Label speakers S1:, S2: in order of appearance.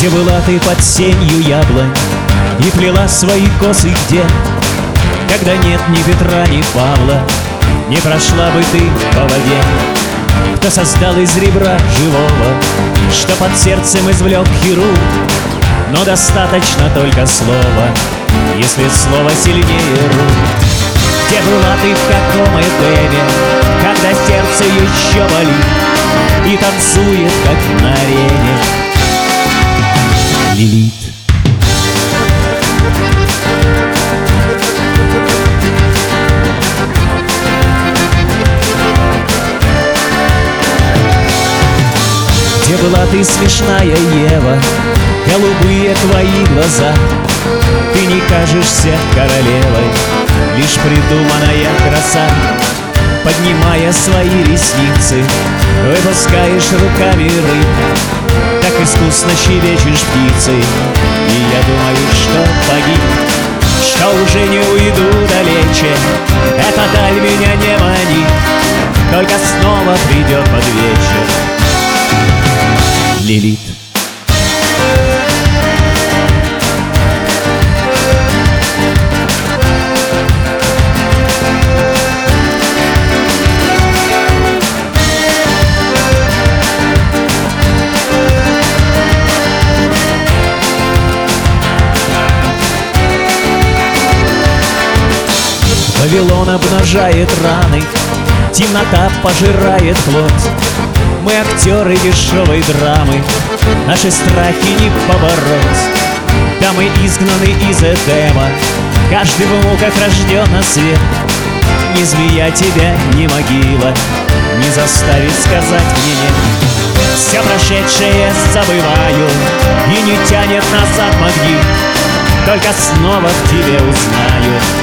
S1: Где была ты под сенью яблонь и плела свои косы где? Когда нет ни Петра, ни Павла, не прошла бы ты по воде. Кто создал из ребра живого, что под сердцем извлек хирург? Но достаточно только слова, если слово сильнее рук. Где была ты, в каком Эдеме, когда сердце еще болит и танцует, как на арене Лилит? Где была ты, смешная Ева, голубые твои глаза? Ты не кажешься королевой, лишь придуманная краса. Поднимая свои ресницы, выпускаешь руками рыб, так искусно щебечешь птицей. И я думаю, что погиб, что уже не уйду далече. Эта даль меня не манит, только снова придет под вечер Лилит. Вавилон обнажает раны, темнота пожирает плоть. Мы актеры дешевой драмы, наши страхи не побороть. Да, мы изгнаны из Эдема, каждый в муках рожден на свет. Ни змея тебя, ни могила не заставит сказать мне нет. Все прошедшее забываю, и не тянет назад магнит, только снова в тебе узнаю